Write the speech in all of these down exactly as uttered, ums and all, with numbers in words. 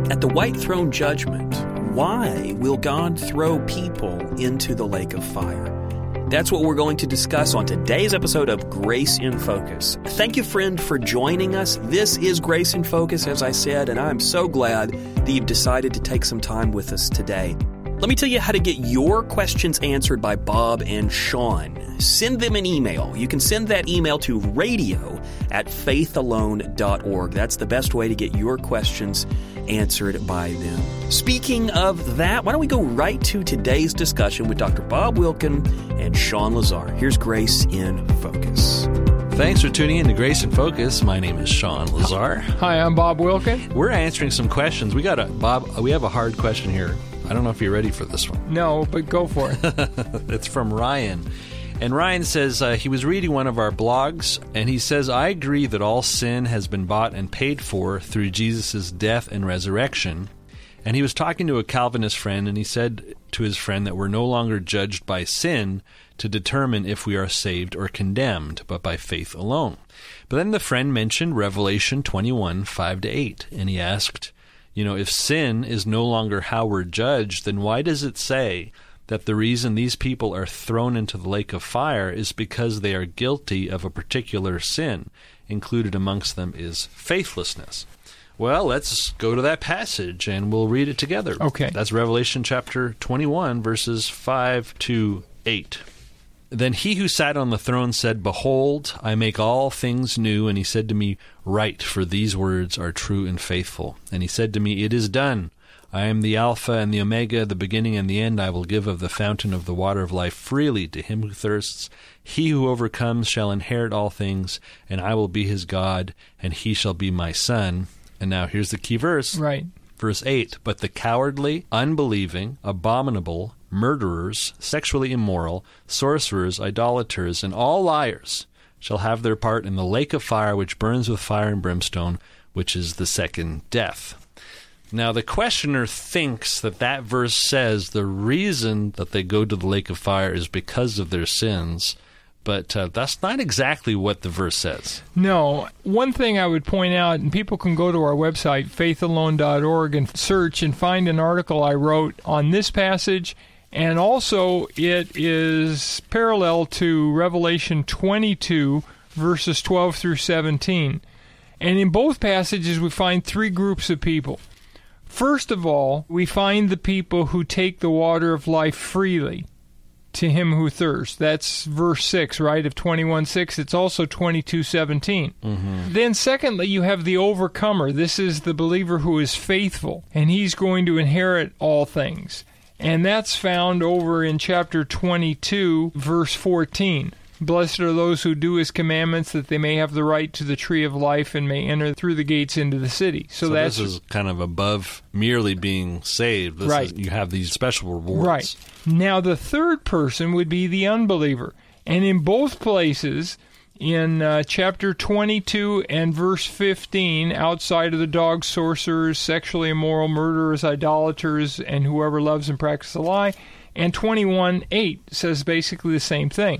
At the white throne judgment, why will God throw people into the lake of fire? That's what we're going to discuss on today's episode of Grace in Focus. Thank you, friend, for joining us. This is Grace in Focus, as I said, and I'm so glad that you've decided to take some time with us today. Let me tell you how to get your questions answered by Bob and Sean. Send them an email. You can send that email to radio at faith alone dot org. That's the best way to get your questions answered by them. Speaking of that, why don't we go right to today's discussion with Doctor Bob Wilkin and Sean Lazar. Here's Grace in Focus. Thanks for tuning in to Grace in Focus. My name is Sean Lazar. Hi, I'm Bob Wilkin. We're answering some questions. We got a Bob. We have a hard question here. I don't know if you're ready for this one. No, but go for it. It's from Ryan. And Ryan says uh, he was reading one of our blogs, and he says, I agree that all sin has been bought and paid for through Jesus' death and resurrection. And he was talking to a Calvinist friend, and he said to his friend that we're no longer judged by sin to determine if we are saved or condemned, but by faith alone. But then the friend mentioned Revelation twenty-one, five to eight, and he asked, you know, if sin is no longer how we're judged, then why does it say that the reason these people are thrown into the lake of fire is because they are guilty of a particular sin? Included amongst them is faithlessness. Well, let's go to that passage, and we'll read it together. Okay. That's Revelation chapter twenty-one, verses five to eight. Then he who sat on the throne said, Behold, I make all things new. And he said to me, Write, for these words are true and faithful. And he said to me, It is done. I am the Alpha and the Omega, the beginning and the end. I will give of the fountain of the water of life freely to him who thirsts. He who overcomes shall inherit all things, and I will be his God, and he shall be my son. And now here's the key verse. Right. Verse eight, But the cowardly, unbelieving, abominable, murderers, sexually immoral, sorcerers, idolaters, and all liars shall have their part in the lake of fire which burns with fire and brimstone, which is the second death. Now, the questioner thinks that that verse says the reason that they go to the lake of fire is because of their sins, but uh, that's not exactly what the verse says. No. One thing I would point out, and people can go to our website, faith alone dot org, and search and find an article I wrote on this passage, and also it is parallel to Revelation twenty-two, verses twelve through seventeen. And in both passages, we find three groups of people. First of all, we find the people who take the water of life freely to him who thirsts. That's verse six, right, of twenty-one six. It's also twenty-two seventeen. Mm-hmm. Then secondly, you have the overcomer. This is the believer who is faithful, and he's going to inherit all things. And that's found over in chapter twenty-two, verse fourteen. Blessed are those who do his commandments, that they may have the right to the tree of life and may enter through the gates into the city. So, so that's, this is kind of above merely being saved. This right. is, you have these special rewards. Right. Now, the third person would be the unbeliever. And in both places, in uh, chapter twenty-two and verse fifteen, outside of the dogs, sorcerers, sexually immoral, murderers, idolaters, and whoever loves and practices a lie, and twenty-one eight says basically the same thing.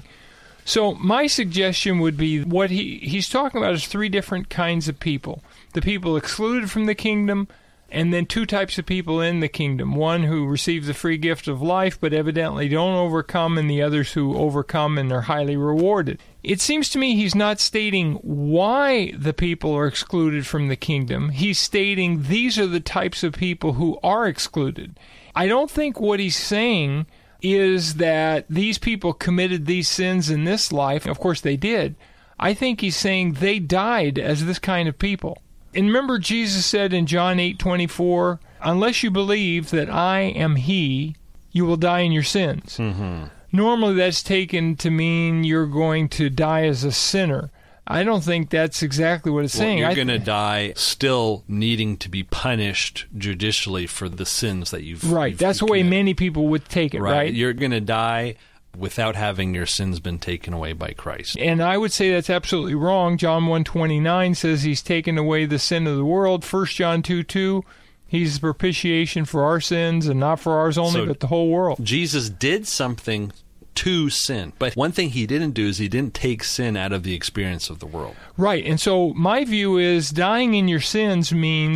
So my suggestion would be what he, he's talking about is three different kinds of people. The people excluded from the kingdom, and then two types of people in the kingdom. One who receives the free gift of life but evidently don't overcome, and the others who overcome and are highly rewarded. It seems to me he's not stating why the people are excluded from the kingdom. He's stating these are the types of people who are excluded. I don't think what he's saying is that these people committed these sins in this life. Of course they did. I think he's saying they died as this kind of people. And remember, Jesus said in John eight twenty-four, unless you believe that I am he, you will die in your sins. Mm-hmm. Normally that's taken to mean you're going to die as a sinner. I don't think that's exactly what it's well, saying. You're I going to th- die still needing to be punished judicially for the sins that you've Right. You've, that's you've the way committed. many people would take it, right? right? You're going to die without having your sins been taken away by Christ. And I would say that's absolutely wrong. John one twenty-nine says he's taken away the sin of the world. First John two two, he's the propitiation for our sins, and not for ours only, So but the whole world. Jesus did something to sin. But one thing he didn't do is he didn't take sin out of the experience of the world. Right. And so my view is dying in your sins means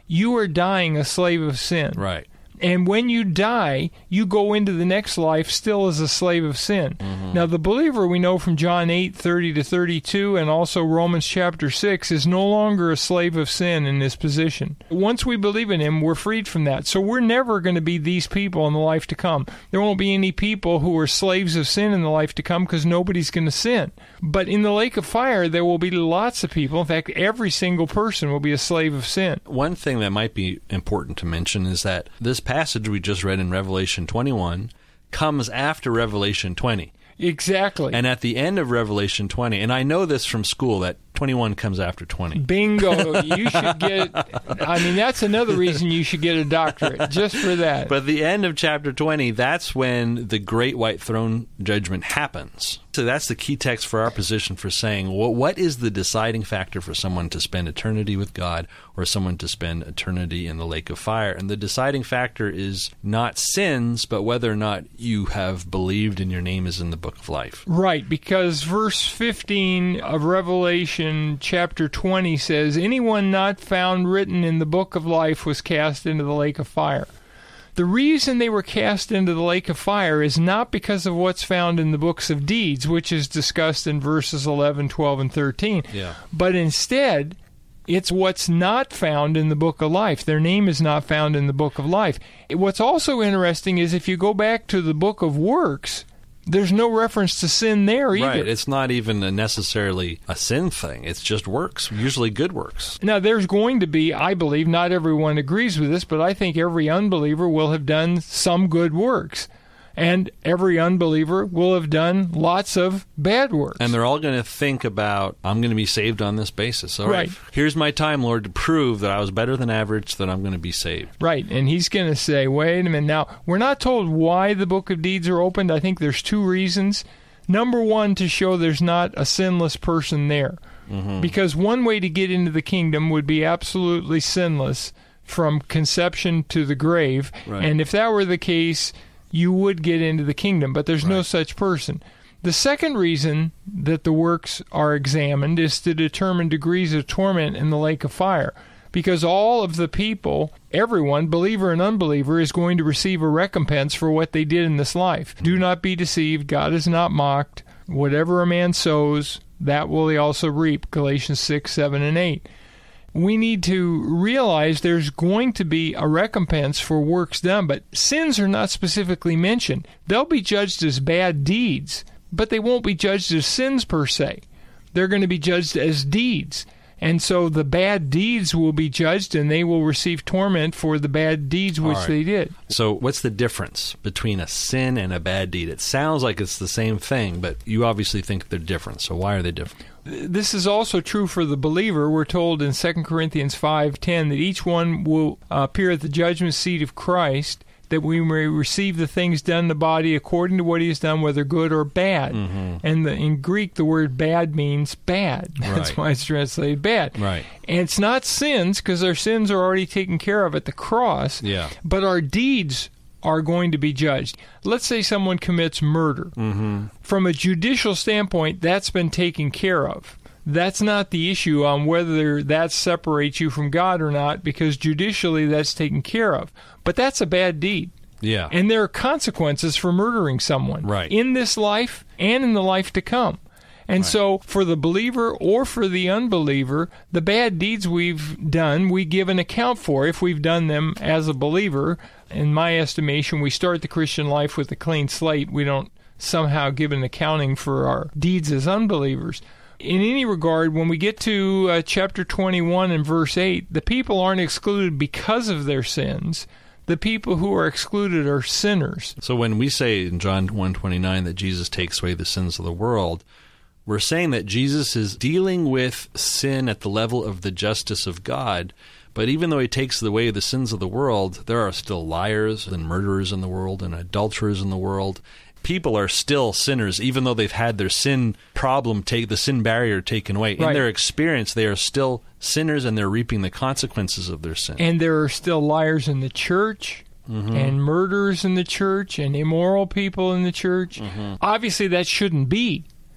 you are dying a slave of sin. Right. And when you die, you go into the next life still as a slave of sin. Mm-hmm. Now, the believer, we know from John eight, thirty to thirty-two, and also Romans chapter six, is no longer a slave of sin in this position. Once we believe in him, we're freed from that. So we're never going to be these people in the life to come. There won't be any people who are slaves of sin in the life to come because nobody's going to sin. But in the lake of fire, there will be lots of people. In fact, every single person will be a slave of sin. One thing that might be important to mention is that this passage we just read in Revelation twenty-one comes after Revelation twenty. Exactly. And at the end of Revelation twenty, and I know this from school, that twenty-one comes after twenty. Bingo. You should get, I mean, that's another reason you should get a doctorate, just for that. But the end of chapter twenty, that's when the great white throne judgment happens. So that's the key text for our position for saying, well, what is the deciding factor for someone to spend eternity with God or someone to spend eternity in the lake of fire? And the deciding factor is not sins, but whether or not you have believed and your name is in the book of life. Right, because verse fifteen of Revelation chapter twenty says, anyone not found written in the book of life was cast into the lake of fire. The reason they were cast into the lake of fire is not because of what's found in the books of deeds, which is discussed in verses eleven, twelve, and thirteen, yeah. but instead, it's what's not found in the book of life. Their name is not found in the book of life. What's also interesting is if you go back to the book of works, there's no reference to sin there either. Right. It's not even a necessarily a sin thing. It's just works, usually good works. Now, there's going to be, I believe, not everyone agrees with this, but I think every unbeliever will have done some good works. And every unbeliever will have done lots of bad works. And they're all going to think about, I'm going to be saved on this basis. All right. Right. Here's my time, Lord, to prove that I was better than average, that I'm going to be saved. Right. And he's going to say, wait a minute. Now, we're not told why the book of deeds are opened. I think there's two reasons. Number one, to show there's not a sinless person there. Mm-hmm. Because one way to get into the kingdom would be absolutely sinless from conception to the grave. Right. And if that were the case, you would get into the kingdom, but there's right. no such person. The second reason that the works are examined is to determine degrees of torment in the lake of fire, because all of the people, everyone, believer and unbeliever, is going to receive a recompense for what they did in this life. Mm-hmm. Do not be deceived. God is not mocked. Whatever a man sows, that will he also reap. Galatians six, seven, and eight. We need to realize there's going to be a recompense for works done, but sins are not specifically mentioned. They'll be judged as bad deeds, but they won't be judged as sins per se. They're going to be judged as deeds. And so the bad deeds will be judged, and they will receive torment for the bad deeds which right. they did. So what's the difference between a sin and a bad deed? It sounds like it's the same thing, but you obviously think they're different. So why are they different? This is also true for the believer. We're told in Second Corinthians five ten that each one will appear at the judgment seat of Christ, that we may receive the things done in the body according to what he has done, whether good or bad. Mm-hmm. And the, in Greek, the word bad means bad. That's right. why it's translated bad. Right. And it's not sins, because our sins are already taken care of at the cross. Yeah. But our deeds are going to be judged. Let's say someone commits murder. Mm-hmm. From a judicial standpoint, that's been taken care of. That's not the issue on whether that separates you from God or not, because judicially that's taken care of. But that's a bad deed. Yeah. And there are consequences for murdering someone. Right. In this life and in the life to come. And right. so for the believer or for the unbeliever, the bad deeds we've done, we give an account for if we've done them as a believer. In my estimation, we start the Christian life with a clean slate. We don't somehow give an accounting for our deeds as unbelievers. In any regard, when we get to uh, chapter twenty-one and verse eight, the people aren't excluded because of their sins. The people who are excluded are sinners. So when we say in John one twenty-nine that Jesus takes away the sins of the world, we're saying that Jesus is dealing with sin at the level of the justice of God. But even though he takes away the sins of the world, there are still liars and murderers in the world and adulterers in the world. People are still sinners, even though they've had their sin problem, take the sin barrier taken away. Right. In their experience, they are still sinners, and they're reaping the consequences of their sin. And there are still liars in the church, mm-hmm. and murderers in the church, and immoral people in the church. Mm-hmm. Obviously, that shouldn't be.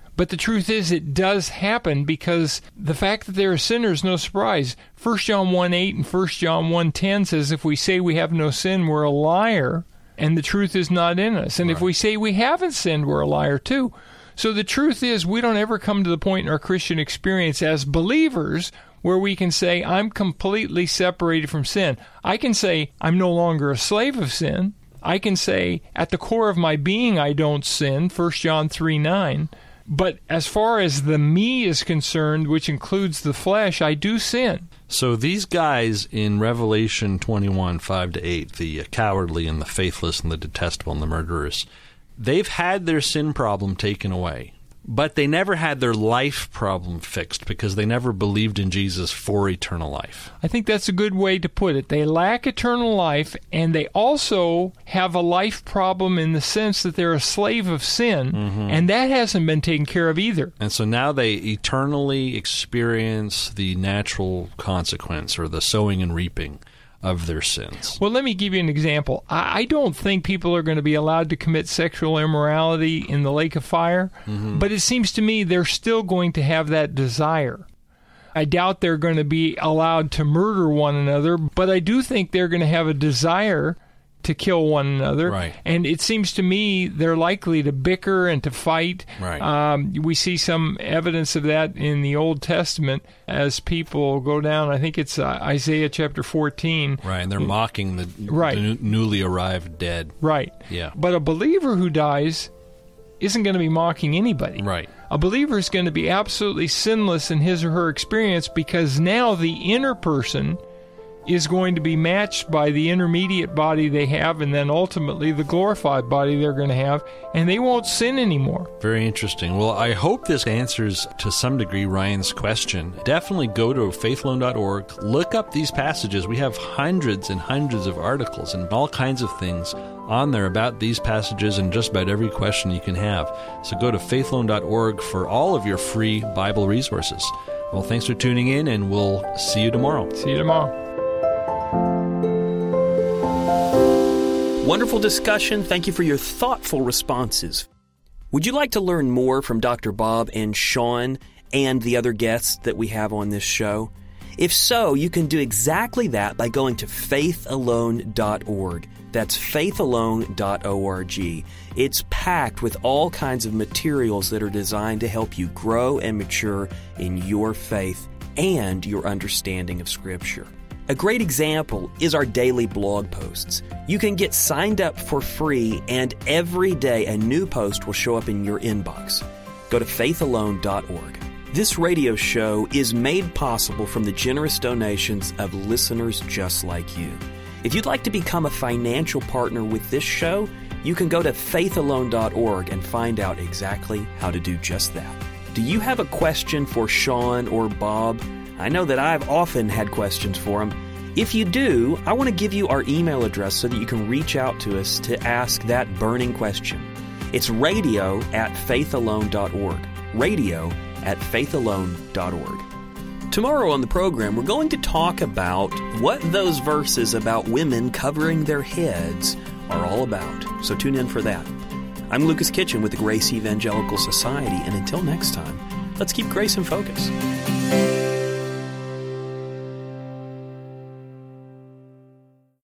But the truth is, it does happen, because the fact that they're a sinner is no surprise. First John one eight and First John one ten says, if we say we have no sin, we're a liar, and the truth is not in us. And right. if we say we haven't sinned, we're a liar too. So the truth is, we don't ever come to the point in our Christian experience as believers where we can say, I'm completely separated from sin. I can say, I'm no longer a slave of sin. I can say, at the core of my being, I don't sin, First John three nine. But as far as the me is concerned, which includes the flesh, I do sin. So these guys in Revelation twenty-one, five to eight, the cowardly and the faithless and the detestable and the murderers, they've had their sin problem taken away. But they never had their life problem fixed because they never believed in Jesus for eternal life. I think that's a good way to put it. They lack eternal life, and they also have a life problem in the sense that they're a slave of sin, mm-hmm. and that hasn't been taken care of either. And so now they eternally experience the natural consequence, or the sowing and reaping of their sins. Well, let me give you an example. I don't think people are going to be allowed to commit sexual immorality in the lake of fire, mm-hmm. but it seems to me they're still going to have that desire. I doubt they're going to be allowed to murder one another, but I do think they're going to have a desire to kill one another. Right. And it seems to me they're likely to bicker and to fight. Right. Um, we see some evidence of that in the Old Testament as people go down. I think it's uh, Isaiah chapter fourteen. Right, and they're mocking the, right. the newly arrived dead. Right. Yeah. But a believer who dies isn't going to be mocking anybody. Right. A believer is going to be absolutely sinless in his or her experience, because now the inner person is going to be matched by the intermediate body they have, and then ultimately the glorified body they're going to have, and they won't sin anymore. Very interesting. Well, I hope this answers to some degree Ryan's question. Definitely go to faith alone dot org, look up these passages. We have hundreds and hundreds of articles and all kinds of things on there about these passages and just about every question you can have. So go to faith alone dot org for all of your free Bible resources. Well, thanks for tuning in, and we'll see you tomorrow. See you tomorrow. Wonderful discussion. Thank you for your thoughtful responses. Would you like to learn more from Doctor Bob and Sean and the other guests that we have on this show? If so, you can do exactly that by going to faith alone dot org. That's faith alone dot org. It's packed with all kinds of materials that are designed to help you grow and mature in your faith and your understanding of Scripture. A great example is our daily blog posts. You can get signed up for free, and every day a new post will show up in your inbox. Go to faith alone dot org. This radio show is made possible from the generous donations of listeners just like you. If you'd like to become a financial partner with this show, you can go to faith alone dot org and find out exactly how to do just that. Do you have a question for Sean or Bob? I know that I've often had questions for them. If you do, I want to give you our email address so that you can reach out to us to ask that burning question. It's radio at faith alone dot org. Radio at faith alone dot org. Tomorrow on the program, we're going to talk about what those verses about women covering their heads are all about. So tune in for that. I'm Lucas Kitchen with the Grace Evangelical Society, and until next time, let's keep grace in focus.